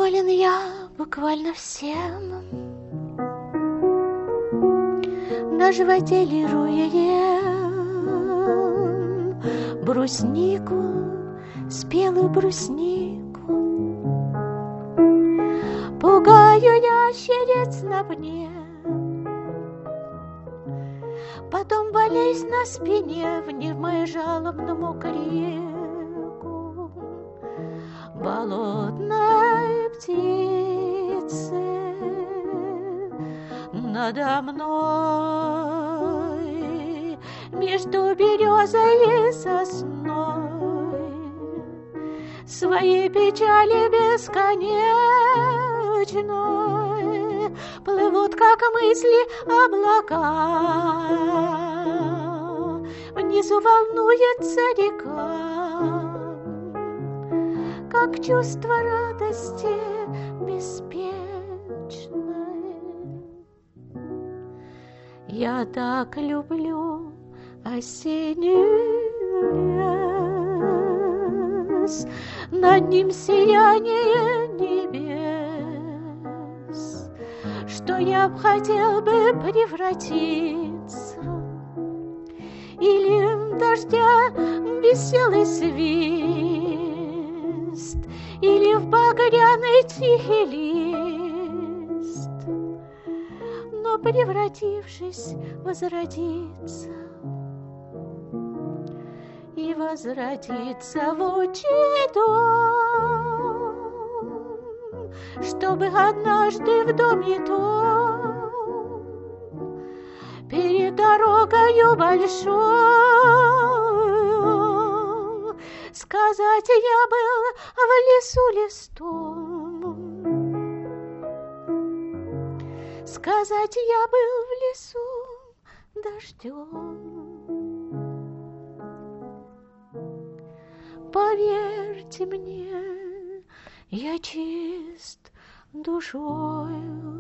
Доволен я буквально всем. На животе лежу я ем бруснику, спелую бруснику. Пугаю ящериц на пне, потом валяюсь на спине, внимая жалобному крику болотной птицы надо мной, между березой и сосной, своей печали бесконечной плывут, как мысли, облака. Внизу волнуется река, как чувство радости беспечной. Я так люблю осенний лес, над ним сияние небес, что я б хотел бы превратиться или в дождя веселый свист, или в багряный тихий лист, но, превратившись, возродиться и возвратиться в отчий дом, чтобы однажды в доме том перед дорогою большой сказать: я был в лесу листом, сказать: я был в лесу дождем. Поверьте мне, я чист душою,